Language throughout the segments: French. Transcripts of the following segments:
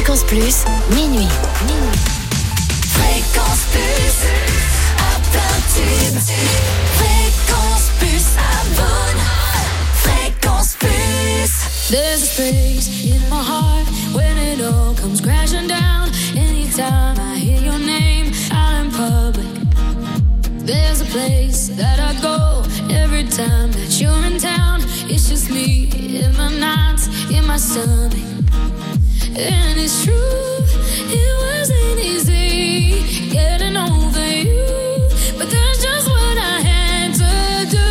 Fréquence Plus, minuit. Fréquence Plus, à plein tube. Fréquence Plus, abonne. Fréquence Plus. There's a space in my heart when it all comes crashing down. Anytime I hear your name out in public. There's a place that I go every time that you're in town. It's just me in my nights, in my stomach. And it's true, it wasn't easy getting over you, but that's just what I had to do.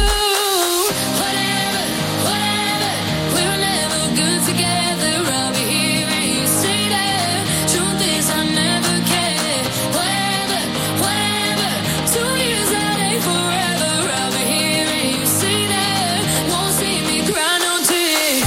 Whatever, we were never good together. I'll be here and you say that. Truth is I never cared. Whatever, 2 years that ain't forever. I'll be here and you say that. Won't see me cry no tears.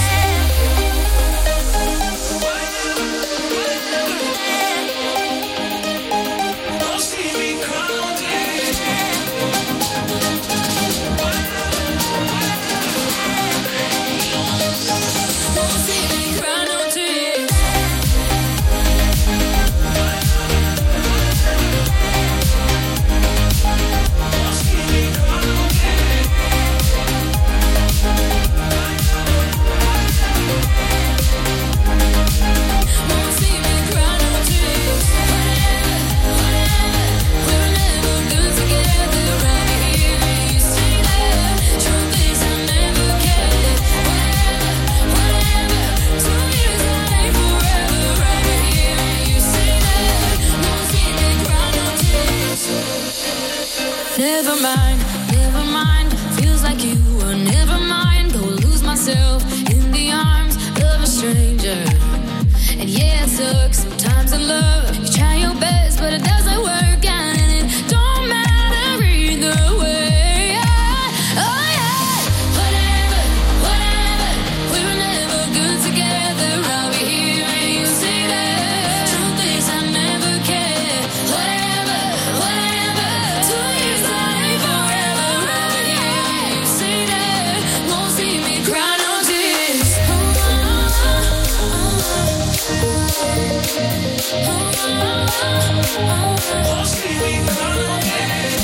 Never mind, feels like you were never mine. Go lose myself in the arms of a stranger. And yeah, it sucks sometimes in love. You try your best, but it doesn't work out, and it don't matter either way. Oh yeah, whatever, we were never good together. I'll be here and you say that. Truth is I never cared. Whatever, 2 years that ain't forever. I'll be here and you say that. Won't see me cry no tears. Won't see me cry no tears.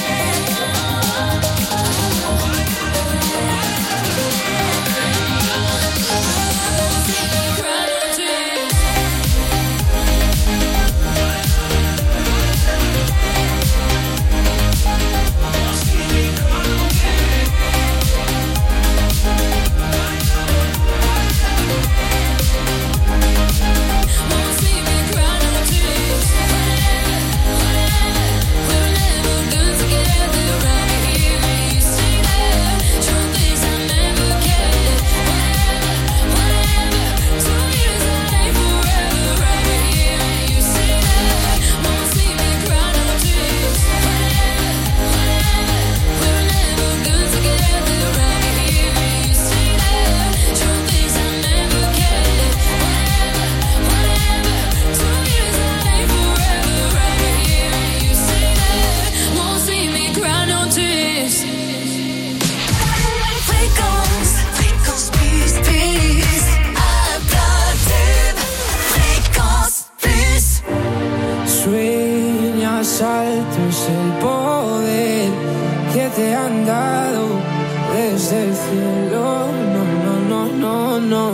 Altos el poder que te han dado desde el cielo. No.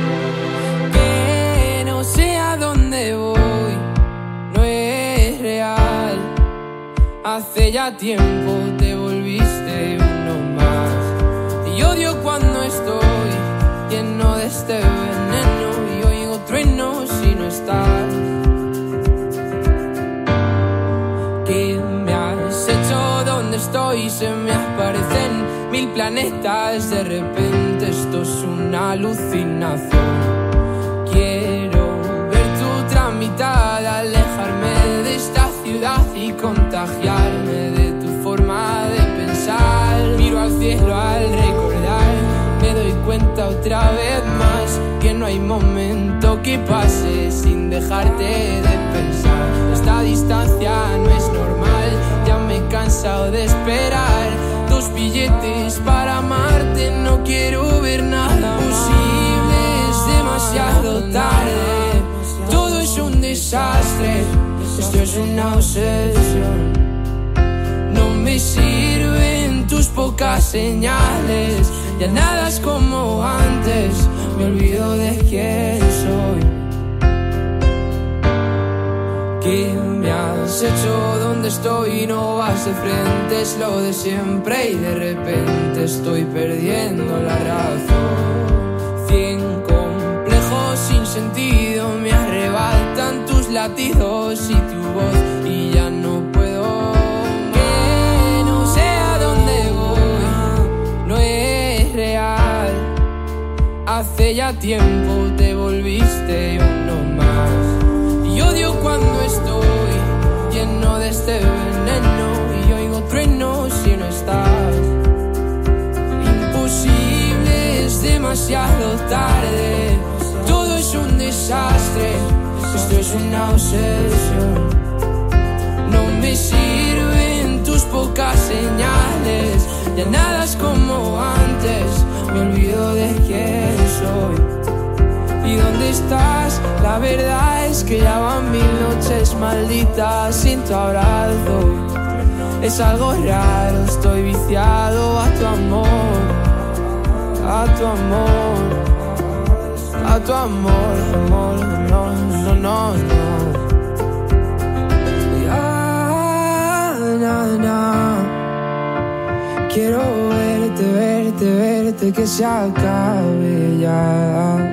Que no sé a dónde voy, no es real. Hace ya tiempo te volviste uno más. Y odio cuando estoy lleno de este veneno y oigo truenos si no estás. ¿Qué me has hecho? ¿Dónde estoy? Se me aparecen 1000 planetas. De repente esto es una alucinación. Quiero ver tu otra mitad, alejarme de esta ciudad y contagiarme de tu forma de pensar. Miro al cielo al recordar, me doy cuenta otra vez más que no hay momento que pase sin dejarte de pensar. Esta distancia no es normal, ya me he cansado de esperar 2 billetes para amarte. No quiero ver nada posible, es demasiado tarde. Todo es un Esto es una obsesión. No me sirven tus pocas señales. Ya nada es como antes. Me olvido de quién soy. ¿Qué me has hecho? ¿Dónde estoy? No vas de frente, es lo de siempre. Y de repente estoy perdiendo la razón. 100 complejos sin sentido me arrebatan tus latidos y tu voz. Y ya no puedo, que no sé a dónde voy. No es real. Hace ya tiempo te volviste uno más. Y odio cuando estoy lleno de este veneno y oigo truenos si no estás. Imposible, es demasiado tarde. Todo es un desastre. Esto es una obsesión. No me sirven tus pocas señales. Ya nada es como antes. Me olvido de quién soy. ¿Y dónde estás? La verdad es que ya van 1000 noches malditas sin tu abrazo. Es algo raro, estoy viciado a tu amor. A tu amor. A tu amor, amor, no, no, no, no. Ya, na, na. Quiero verte, verte, verte, que se acabe ya.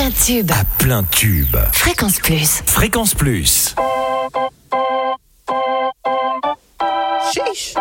plein tube. À plein tube. Fréquence Plus. Fréquence Plus. Sheesh.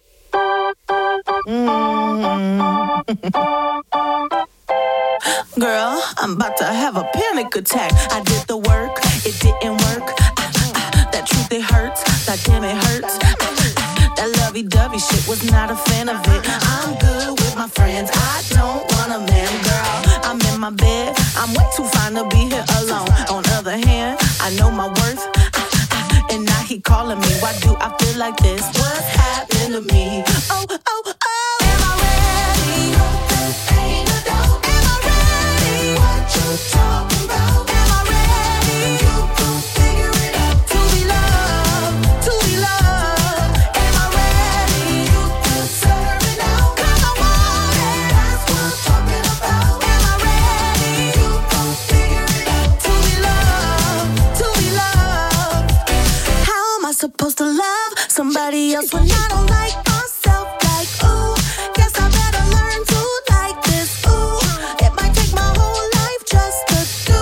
Girl, I'm about to have a panic attack. I did the work, it didn't work. That truth, it hurts. That damn, it hurts. That lovey-dovey shit, was not a fan of it. I'm good with my friends, I don't want a man, girl. I'm in my bed, I'm way too fine to be here alone. On the other hand, I know my worth, and now he calling me. Why do I feel like this? What's happening to me? Oh, oh, oh. Am I ready? Ain't no doubt. Am I ready? What you talking about? Am I ready? You gon' figure it out. To be loved, to be loved. Am I ready? You deserve it now. 'Cause I want it. That's what I'm talking about. Am I ready? You gon' figure it out. To be loved, to be loved. How am I supposed to love somebody else when I don't like myself? Like, ooh, guess I better learn to like this. Ooh, it might take my whole life just to do.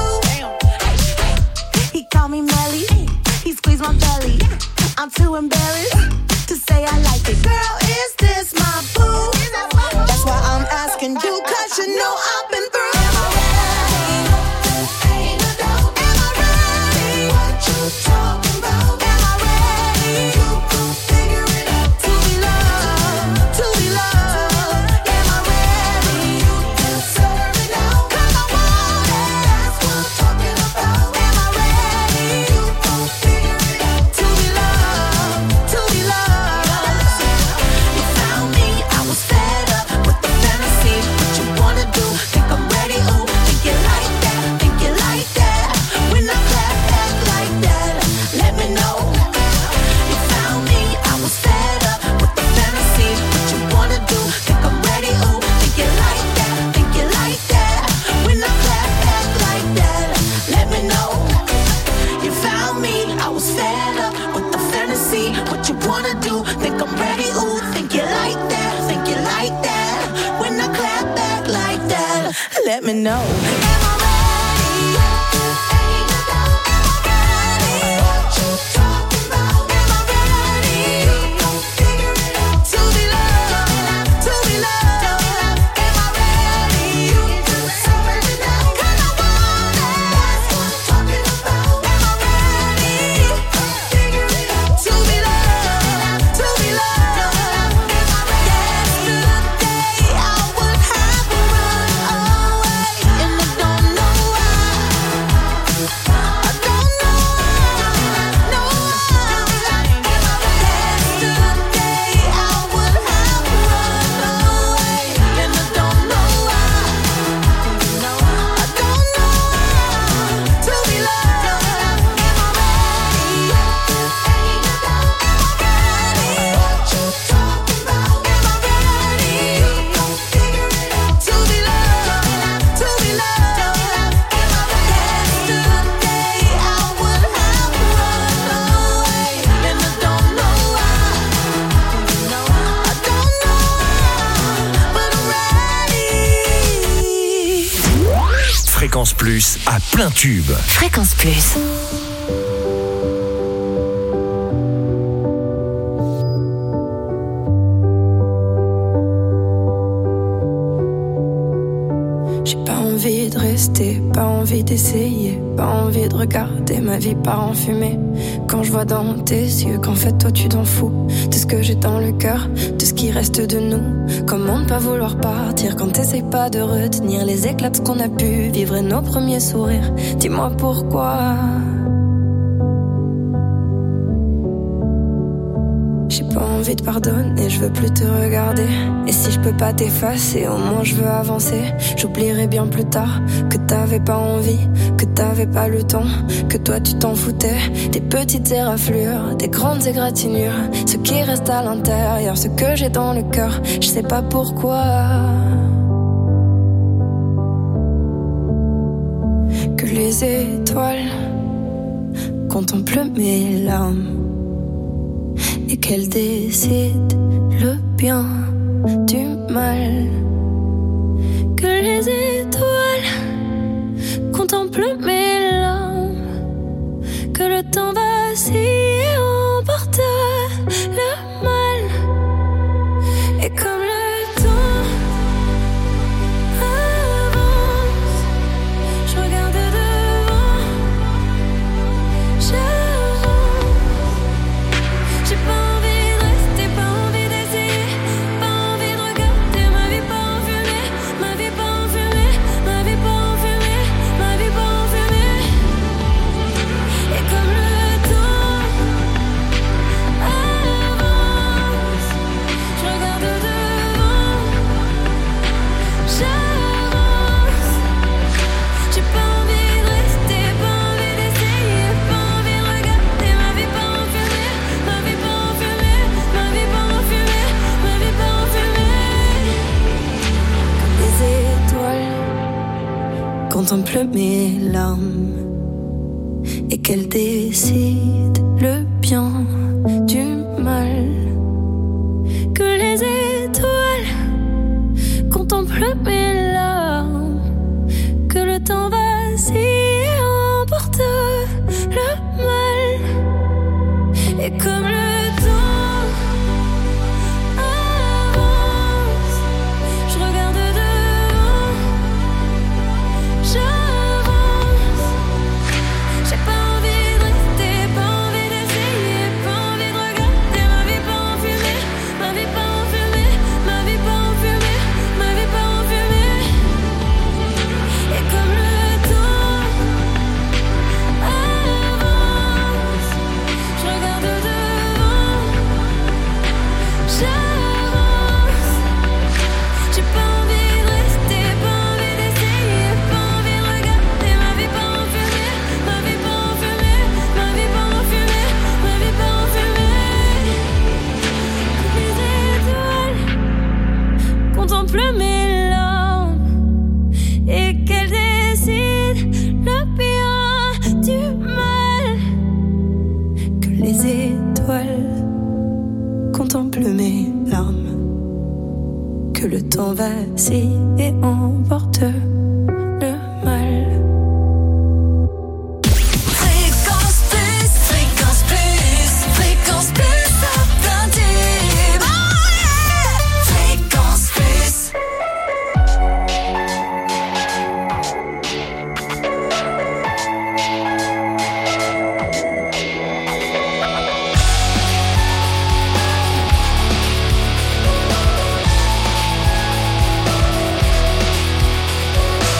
He called me Melly, he squeezed my belly. I'm too embarrassed to say I like it. Girl, is this my boo? That's why I'm asking you, 'cause you know I've been through. Am I ready? Ain't no doubt. Am I ready? What you talking about? Am I ready? You gon' figure it out. To be loved, to be loved. Am I ready? You deserve it now. 'Cause I want it. That's what I'm talking about. Am I ready? You gon' figure it out. To be loved, to be loved. You found me, I was fed up with the fantasy. What you wanna do? Think I'm ready? Ooh, think you like that? Think you like that? When I clap back like that, let me know. You found me, I was fed up with the fantasy. What you wanna do? Think I'm ready? Ooh, think you like that? Think you like that? When I clap back like that, let me know. You found me, I was fed up with the fantasy. What you wanna do? Think I'm ready? Ooh, think you like that? Think you like that? When I clap back like that, let me know. Am I ready? Ain't no doubt. Am I ready? What you talking about? Am I ready? You gon' figure it out. To be loved, to be loved. Am I ready? You deserve it now. 'Cause I want it. That's what I'm talking about. Am I ready? Figure it out. To be loved, to be loved. Am I ready? Yesterday I would have run away, and I don't know why. I don't know why. No why. Yesterday I would have run away, and I don't know why. I don't know why. To be loved. Am I ready? Ain't no doubt. Am I ready? What you talking about? Am I ready? You gon' figure it out. To be loved, to be loved. Am I ready? Yesterday I would have run away, and I don't know why. I don't know why, but I'm ready. Fréquence Plus à plein tube. Fréquence Plus. J'ai pas envie de rester, pas envie d'essayer, pas envie de regarder ma vie part en fumée. Quand je vois dans tes yeux qu'en fait toi tu t'en fous de ce que j'ai dans le cœur, de ce qui reste de nous. Comment ne pas vouloir partir quand t'essayes pas de retenir les éclats de ce qu'on a pu vivre et nos premiers sourires. Dis-moi pourquoi. J'ai pas envie de pardonner, je veux plus te regarder. Et si je peux pas t'effacer, au moins je veux avancer. J'oublierai bien plus tard que t'avais pas envie, que t'avais pas le temps, que toi tu t'en foutais. Des petites éraflures, des grandes égratignures, ce qui reste à l'intérieur, ce que j'ai dans le cœur, je sais pas pourquoi. Que les étoiles contemplent mes larmes et qu'elle décide le bien du mal. Que les étoiles contemple mes larmes, que le temps vacille et emporte le mal. Et comme le temps avance, je regarde devant, j'avance. J'ai pas envie de rester, pas envie d'essayer, pas envie de regarder ma vie pas enfumée, ma vie pas enfumée, ma vie pas enfumée, ma vie pas enfumée. Et comme le temps avance, je regarde devant, j'avance. J'ai pas envie de rester, pas envie d'essayer, pas envie de regarder ma vie pas enfumée, ma vie pas enfumée, ma vie pas enfumée, ma vie pas enfumée. Les étoiles contemplent mes larmes et qu'elles décident le bien du mal. Que les étoiles contemplent mes larmes, que le temps vacille et emporte le mal. Et comme le temps avance, je regarde devant, j'avance. J'ai pas envie de rester, pas envie d'essayer, pas envie de regarder ma vie pas enfumée, ma vie pas enfumée, ma vie pas enfumée, ma vie pas enfumée. Et comme le temps avance, je regarde devant, j'avance. J'ai pas envie de rester, pas envie d'essayer, pas envie de regarder ma vie pas enfumée, ma vie pas enfumée, ma vie pas enfumée, ma vie pas enfumée. Les étoiles contemplent mes larmes et qu'elles décident le bien du mal. Que les étoiles contemplent mes larmes, que le temps vacille et emporte le mal. Fréquence plus, fréquence plus, fréquence plus à plein tube. Fréquence plus. J'ai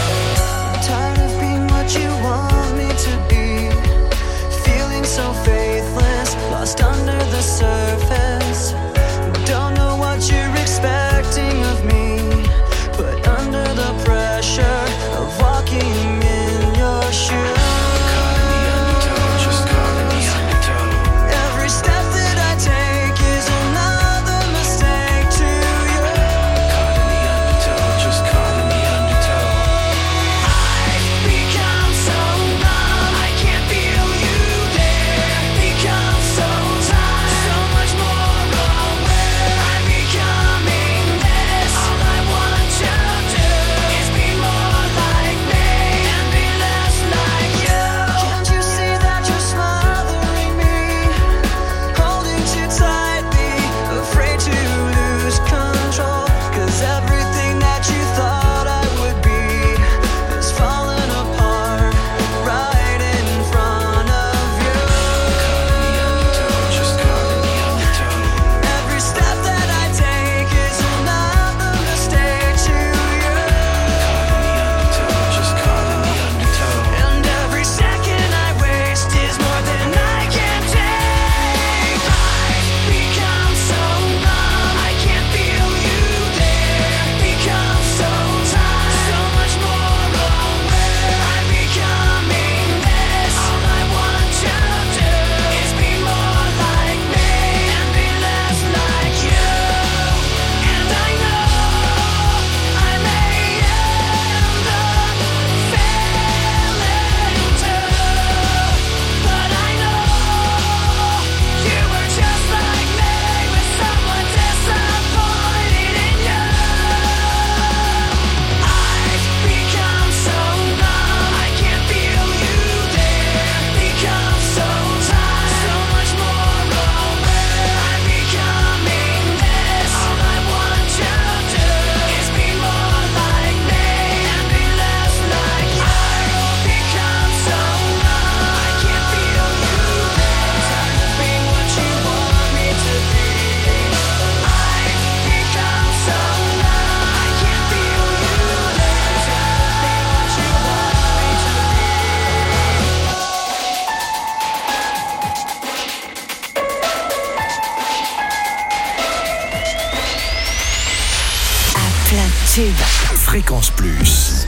Plein de tubes. Fréquence Plus.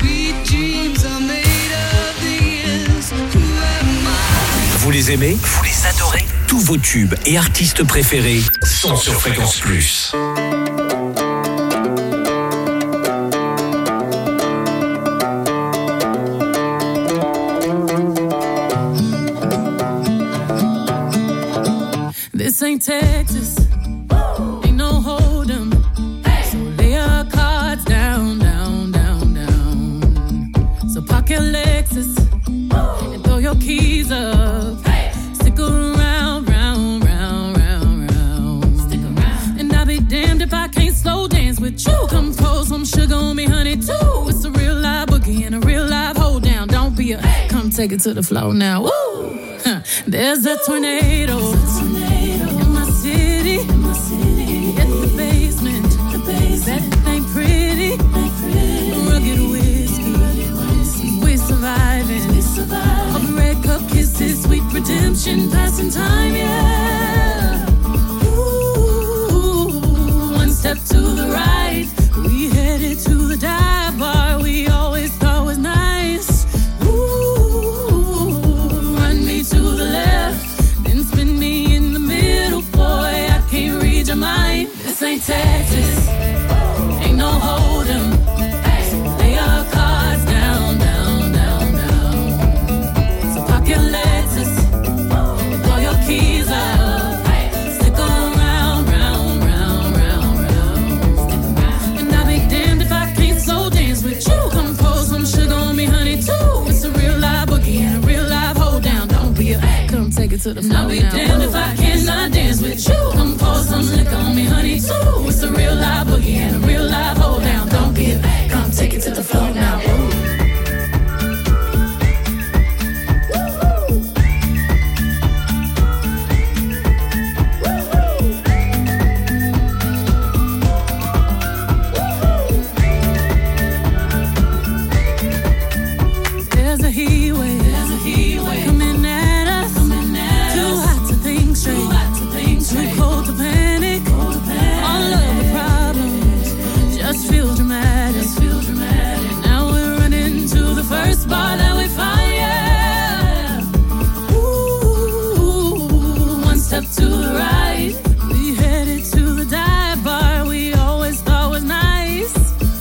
Vous les aimez? Vous les adorez? Tous vos tubes et artistes préférés sont sur Fréquence Plus. This ain't Texas, ain't no hold'em. So lay your cards down, down, down, down. So park your Lexus and throw your keys up. Stick around, round, round, round, round. Stick around. And I'll be damned if I can't slow dance with you. Come pour some sugar on me, honey, too. It's a real live boogie and a real live hold down. Don't be a come take it to the floor now. Woo! There's a tornado. In my city, at the basement, that ain't pretty, rugged whiskey, we're surviving, all the red cup kisses, sweet redemption, passing time, yeah, ooh, one step to the right, we headed to the dive bar, we always thought was nice, ooh, run me to the left, then spin me in the middle, boy, I can't read your mind. This ain't Texas, ain't no hold'em. Lay your cards down, down, down, down. So park your Lexus and throw your keys up. Stick around, round, round, round, round. And I'll be damned if I can't slow dance with you. Come pour some sugar on me, honey, too. It's a real live boogie and a real live hold down. Don't be a come take it to the floor. I'll be damned if I cannot dance with you. Come pour some liquor on me, honey, too. It's a real live boogie and a real live hold down. Don't be a come take it to the floor now. There's a heat wave coming at us. Too hot to think straight. Too cold to panic. All of the problems just feel dramatic. Now we're running to the first bar that we find, yeah. Ooh, one step to the right. We headed to the dive bar we always thought was nice.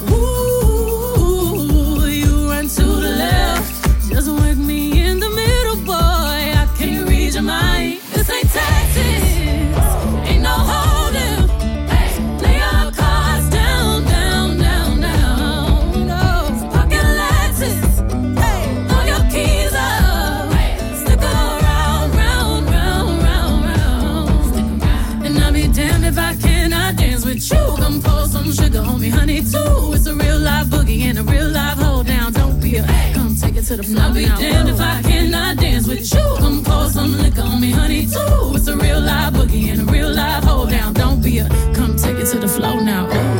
Ooh, you run to the left. Just work me in the middle, boy. I can't read your mind. This ain't Texas, ain't no hold'em. Lay your cards down, down, down, down. No, pocket Lexus, throw your keys up. Stick around, round, round, round, round. And I'll be damned if I cannot dance with you. Come pour some sugar on me, honey, too. It's a real live boogie and a real live hold down. Don't be a come take it to the floor. I'll be damned if I cannot dance with you. Come pour some liquor on me, honey, too. It's a real live boogie and a real live hold down. Don't be a come take it to the floor now. Ooh.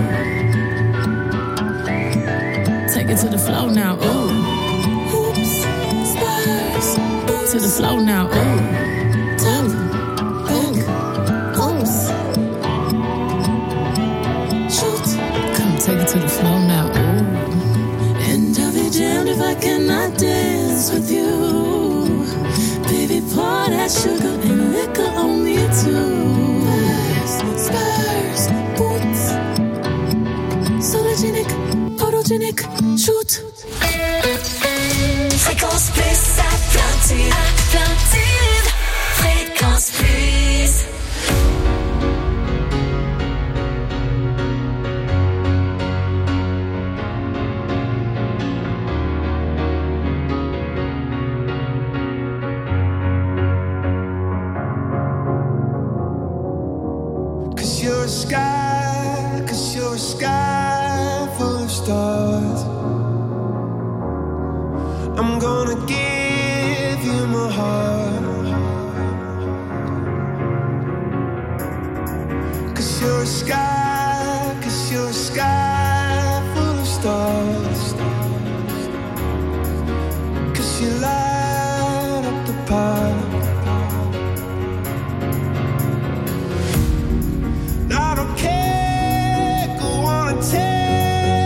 Take it to the floor now. Ooh. Hoops, spurs, to the floor now. Ooh. Top, back, oops. Shoot, come take it to the floor now. Ooh. And I'll be damned if I cannot dance with you. Baby, pour that sugar and liquor on me too. Spurs, boots, sologenic, photogenic, shoot. Fréquence Plus à plein tube. Fréquence Plus. Cause you're a sky full of stars. I'm gonna give you my heart. Cause you're a sky full of stars. Cause you light up the park. I don't care, go on and tell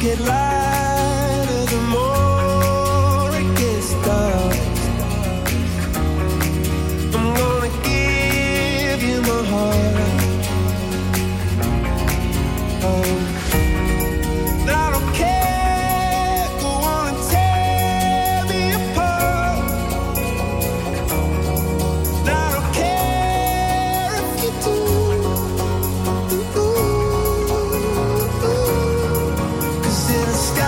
get lighter, the more it gets dark. I'm gonna give you my heart. Oh, I don't care, go on and tear me apart. I don't care if you do. Cause it'll stay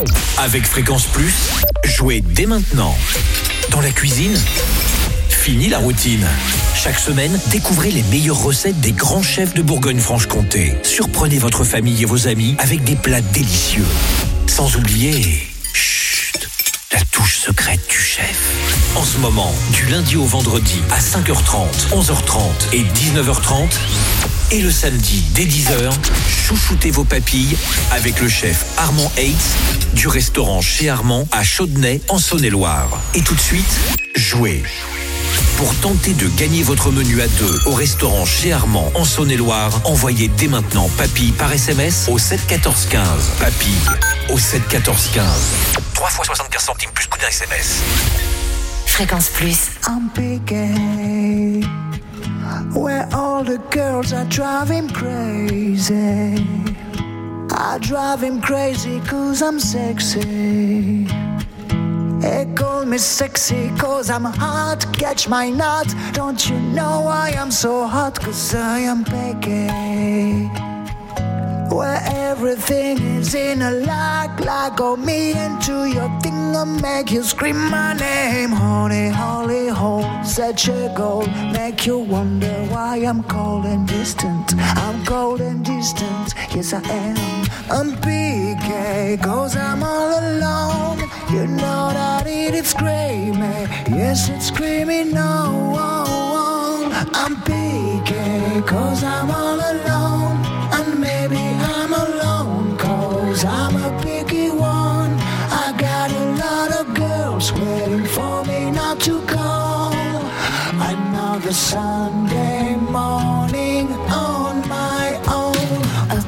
Avec Fréquence Plus, jouez dès maintenant. Dans la cuisine, fini la routine. Chaque semaine, découvrez les meilleures recettes des grands chefs de Bourgogne-Franche-Comté. Surprenez votre famille et vos amis avec des plats délicieux. Sans oublier... Chut, la touche secrète du chef. En ce moment, du lundi au vendredi à 5h30, 11h30 et 19h30... Et le samedi, dès 10h, chouchoutez vos papilles avec le chef Armand Hates du restaurant Chez Armand à Chaudenay, en Saône-et-Loire. Et tout de suite, jouez. Pour tenter de gagner votre menu à 2 au restaurant Chez Armand, en Saône-et-Loire, envoyez dès maintenant papilles par SMS au 7 14 15. Papilles au 7 14 15. 3 fois 75 centimes plus coût d'un SMS. Fréquence Plus. I'm picking where all the girls are driving crazy. I drive him crazy 'cause I'm sexy. They call me sexy 'cause I'm hot. Catch my nut. Don't you know I am so hot? 'Cause I am picky. Where everything is in a lock on me into your thing and make you scream my name. Honey, holy hole, such a goal. Make you wonder why I'm cold and distant. I'm cold and distant, yes I am. I'm PK, 'cause I'm all alone. You know that it's screaming, yes it's screaming no. I'm PK, 'cause I'm all alone. And maybe I'm alone 'cause I'm a picky one. I got a lot of girls waiting for me not to call. Another Sunday morning on my own.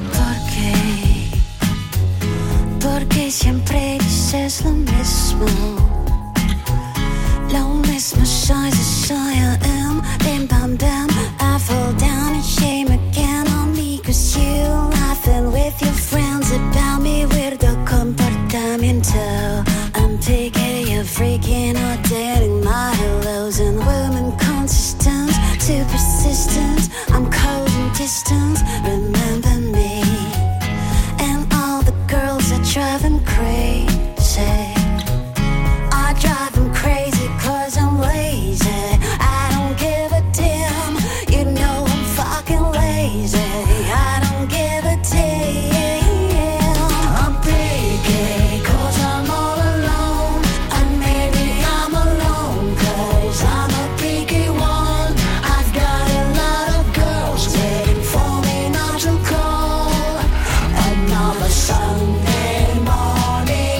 Porque siempre dices lo mismo. Lo mismo soy, I am. Bim bam bam, I fall down in shame again on me 'cause you laughing with your friends about me weirdo comportamiento. I'm picking you freaking out, dating my hellos and women consistent, too persistent. I'm cold and distant, remember me. And all the girls are driving crazy. I drive them crazy 'cause I'm lazy. I don't give a damn, you know I'm fucking lazy. I don't give a damn. I'm picky 'cause I'm all alone. And maybe I'm alone 'cause I'm a picky one. I've got a lot of girls waiting for me not to call. Another Sunday morning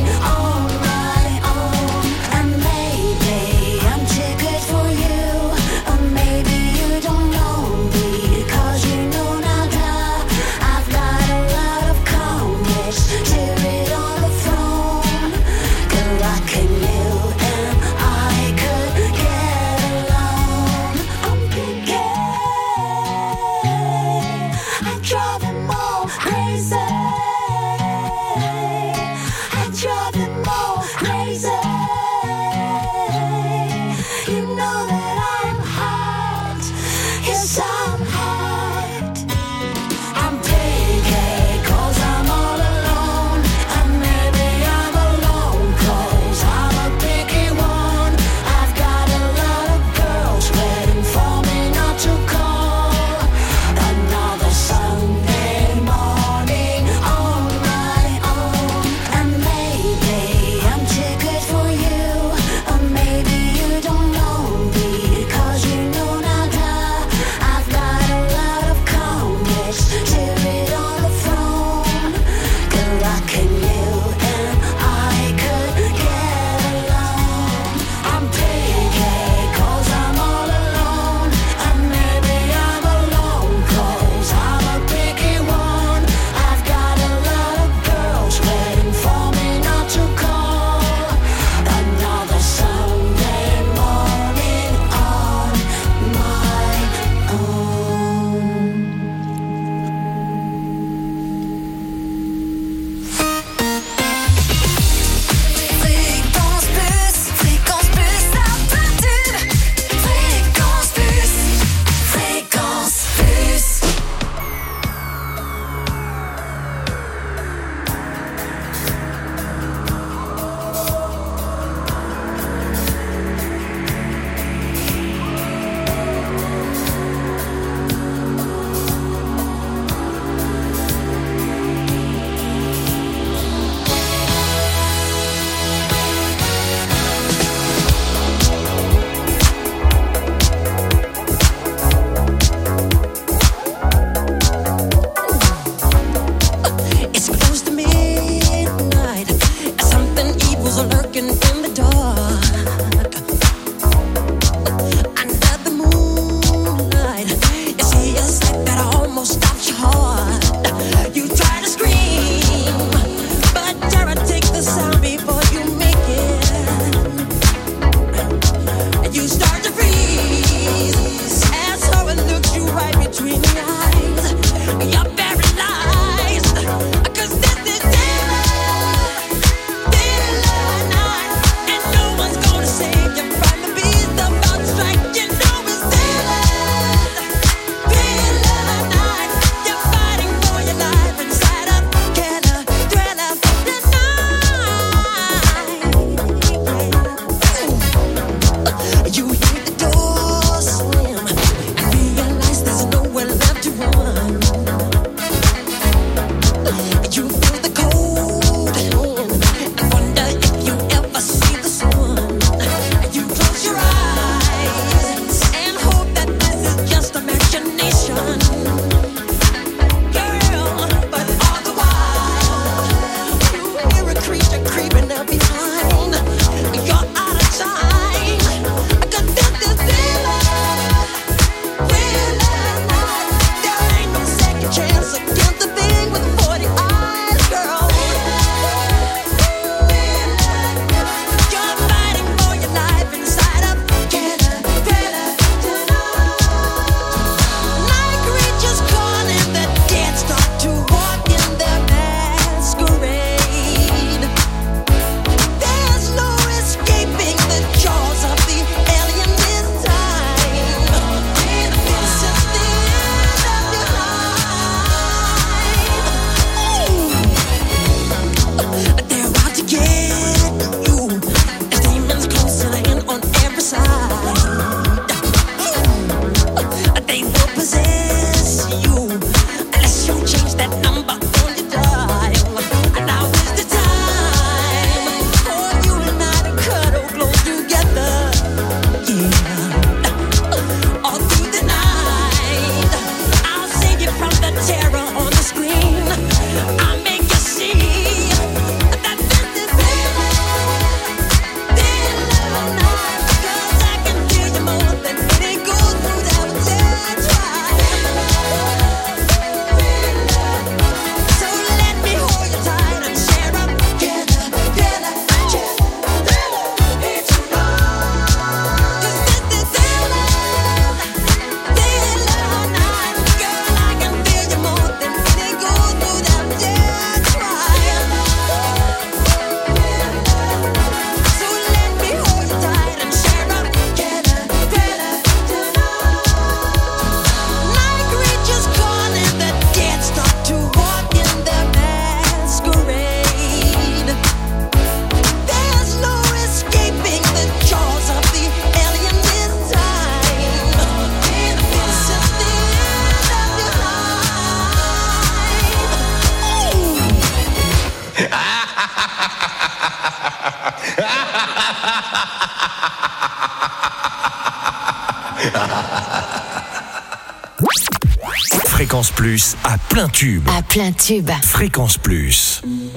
Fréquence Plus à plein tube. À plein tube. Fréquence Plus.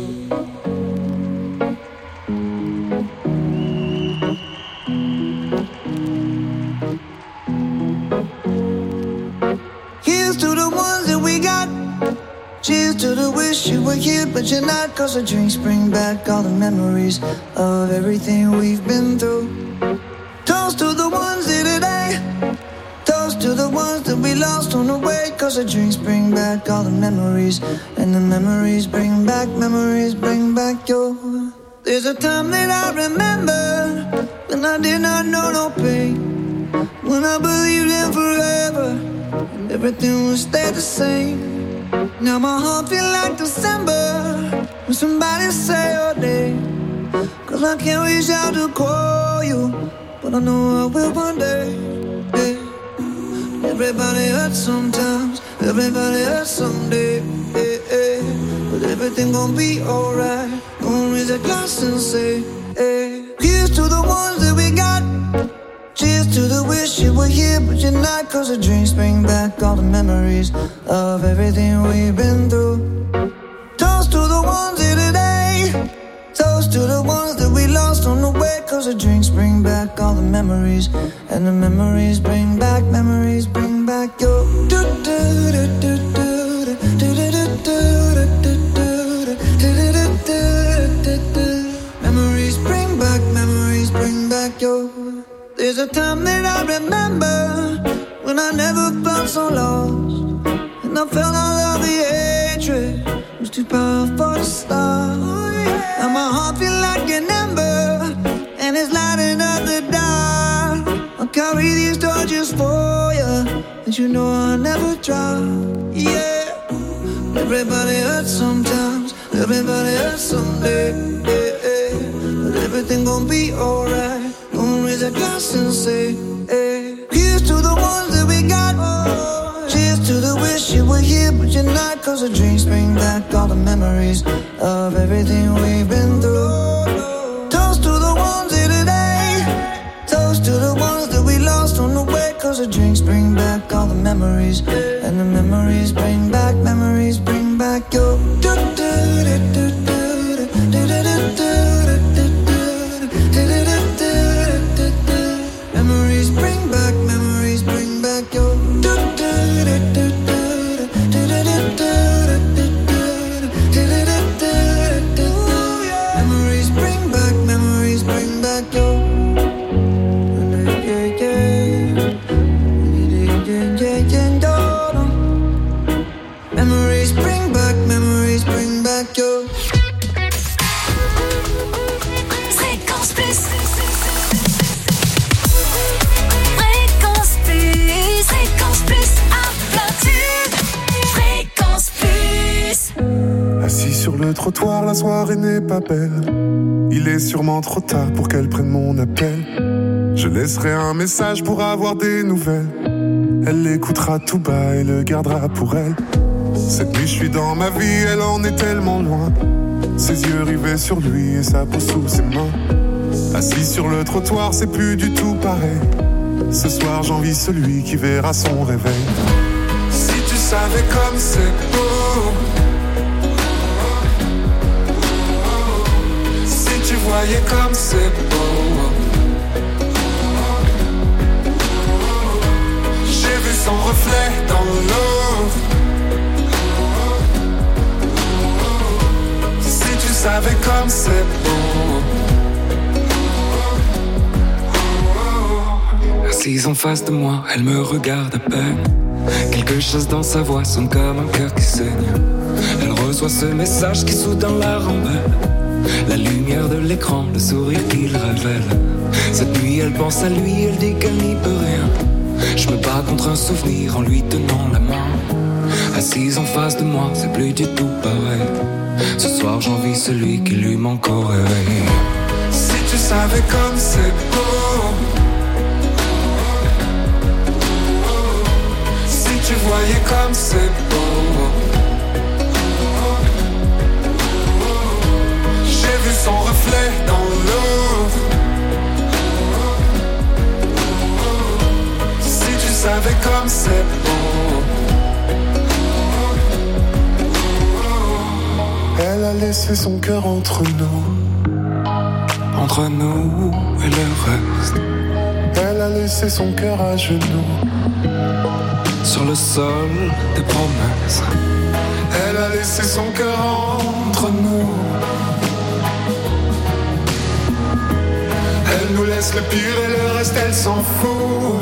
Here's to the ones that we got. Cheers to the wish you were here, but you're not. 'Cause the drinks bring back all the memories of everything we've been through. Toast to the ones here today. Toast to the ones that we lost on the way. 'Cause the drinks bring back all the memories. And the memories bring back your. There's a time that I remember when I did not know no pain. When I believed in forever and everything would stay the same. Now my heart feel like December when somebody say your name. 'Cause I can't reach out to call you, but I know I will one day. Yeah. Everybody hurts sometimes, everybody hurts someday. Yeah, yeah. But everything gon' be alright. Gonna raise a glass and say, hey. Here's to the ones that we got. Cheers to the wish you were here, but you're not. 'Cause the drinks bring back all the memories of everything we've been through. Toast to the ones here today. Toast to the ones that we lost on the way. 'Cause the drinks bring back all the memories. And the memories bring back your. Memories bring back your. There's a time that I remember when I never felt so lost. And I felt all of the hatred was too powerful to stop. And my heart feel like an ember, and it's lighting up the dark. I'll carry these torches for you, and you know I'll never drop. Yeah. Everybody hurts sometimes, everybody hurts someday. Yeah, yeah. But everything gon' be alright. Gonna raise a glass and say, hey. Here's to the ones that we got. Cheers to the wish you were here, but you're not. 'Cause the drinks bring back all the memories of everything we've been through. Toast to the ones here today. Toast to the ones that we lost on the way. 'Cause the drinks bring back all the memories. And the memories bring back your. Memories bring back your. Memories bring back your. Memories le trottoir, la soirée n'est pas belle. Il est sûrement trop tard pour qu'elle prenne mon appel. Je laisserai un message pour avoir des nouvelles. Elle l'écoutera tout bas et le gardera pour elle. Cette nuit je suis dans ma vie, elle en est tellement loin. Ses yeux rivés sur lui et sa peau sous ses mains. Assis sur le trottoir, c'est plus du tout pareil. Ce soir j'envie celui qui verra son réveil. Si tu savais comme c'est beau, si tu voyais comme c'est beau. J'ai vu son reflet dans l'eau. Si tu savais comme c'est beau. Assise en face de moi, elle me regarde à peine. Quelque chose dans sa voix sonne comme un cœur qui saigne. Elle reçoit ce message qui soudain la rend belle. La lumière de l'écran, le sourire qu'il révèle. Cette nuit elle pense à lui, elle dit qu'elle n'y peut rien. Je me bats contre un souvenir en lui tenant la main. Assise en face de moi, c'est plus du tout pareil. Ce soir j'envie celui qui lui manque au réveil. Si tu savais comme c'est beau, si tu voyais comme c'est beau. J'ai vu son reflet dans l'eau. Si tu savais comme c'est beau. Elle a laissé son cœur entre nous et le reste. Elle a laissé son cœur à genoux sur le sol des promesses. Elle a laissé son cœur entre nous. Elle nous laisse le pire et le reste elle s'en fout.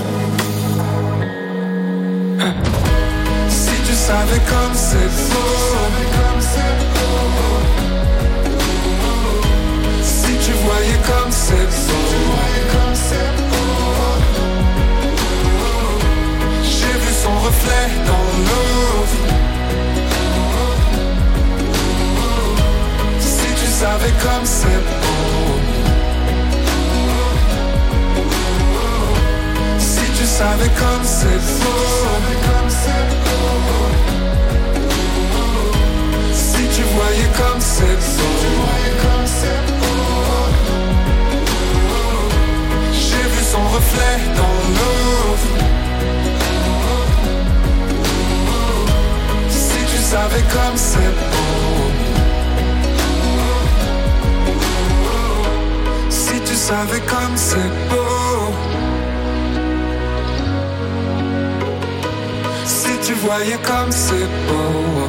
Si tu savais comme c'est beau, si tu voyais comme c'est beau. J'ai vu son reflet dans l'eau. Si tu savais comme c'est beau. Si tu savais comme c'est beau. Si tu voyais comme c'est beau. J'ai vu son reflet dans l'eau. Si tu savais comme c'est beau. Si tu savais comme c'est beau. Si tu voyais comme c'est beau.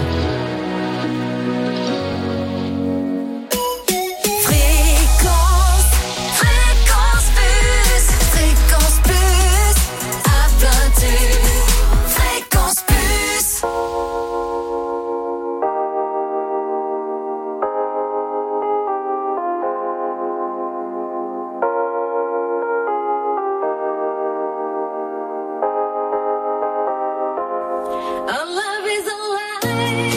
Our love is alive.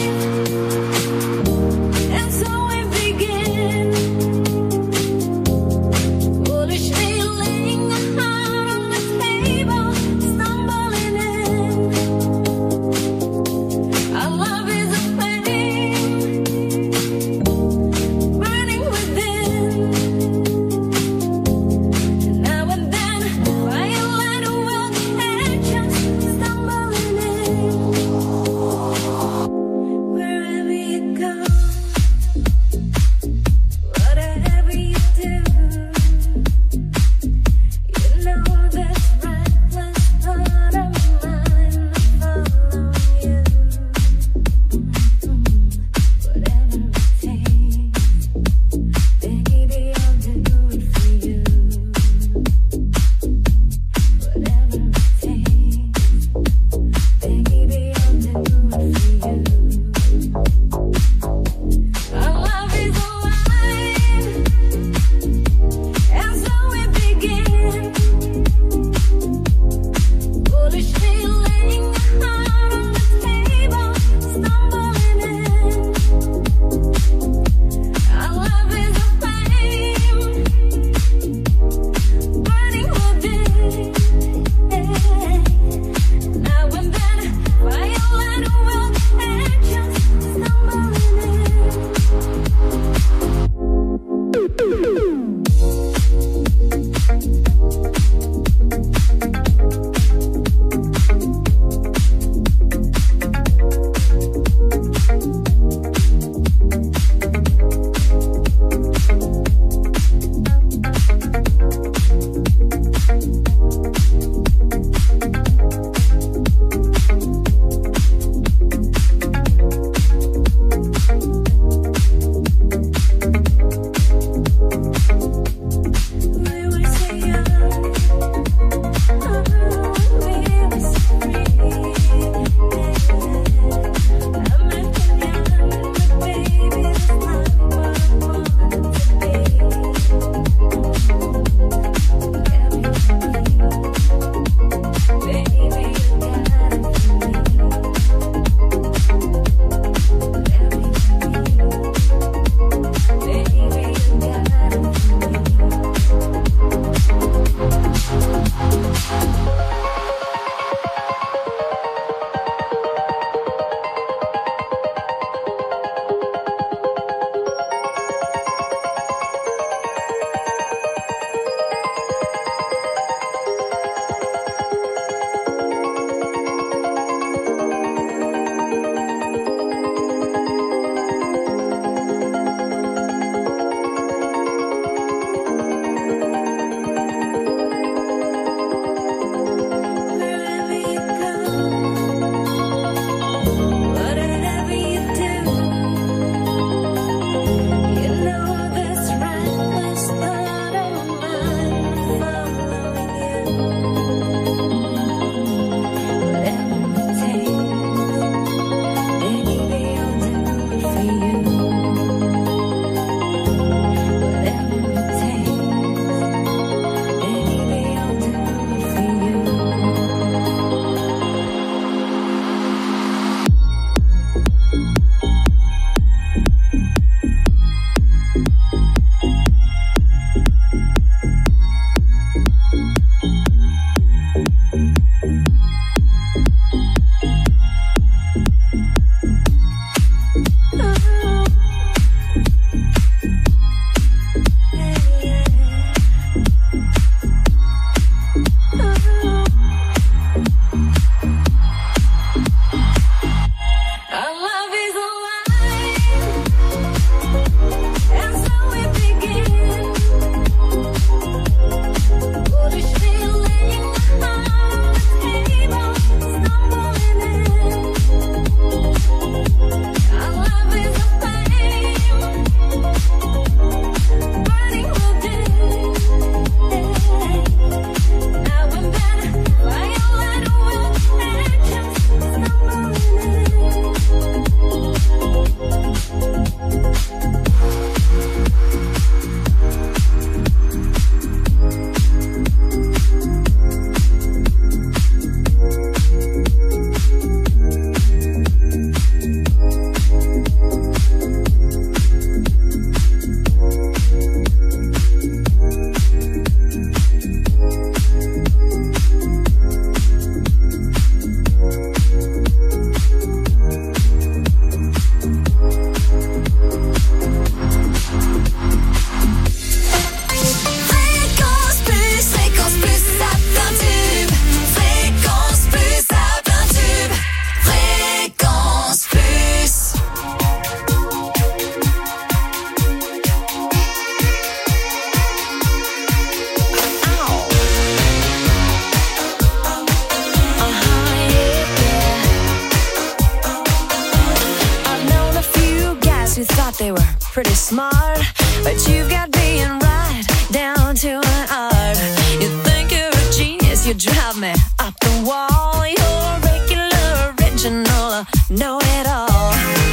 they were pretty smart, but you've got being right down to an art. You think you're a genius, you drive me up the wall. You're a regular, original, know-it-all.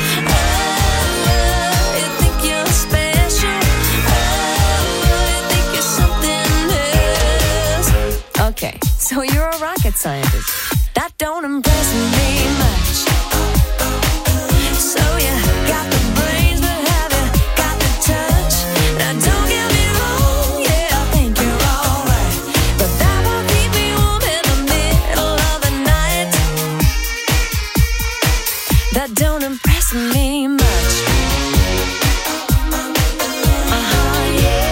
You think you're special. You think you're something else. Okay, so you're a rocket scientist. That don't impress me much. So you got the brains, but have you got the touch? Now don't get me wrong, yeah, I think you're alright, but that won't keep me warm in the middle of the night. That don't impress me much. Yeah.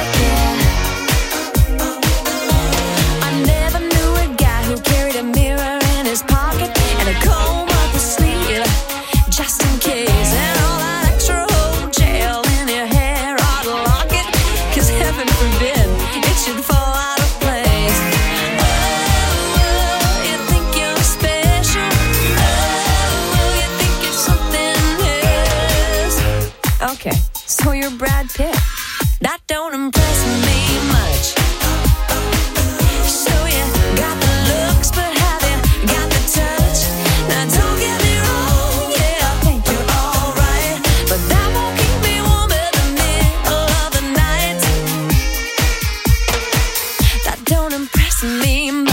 that don't impress me much. So you got the looks, but have you got the touch? Now don't get me wrong, yeah, I think you're alright, but that won't keep me warm in the middle of the night. That don't impress me much.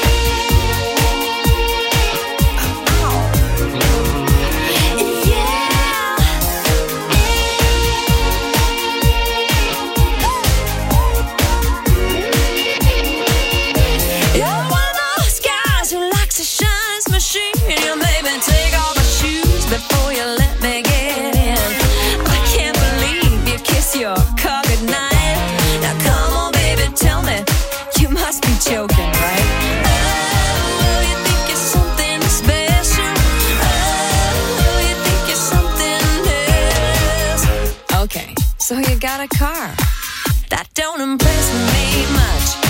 You made me take off my shoes before you let me get in. I can't believe you kiss your car goodnight. Now come on, baby, tell me, you must be joking, right? Oh, you think you're something special? Oh, you think you're something else? Okay, so you got a car. That don't impress me much.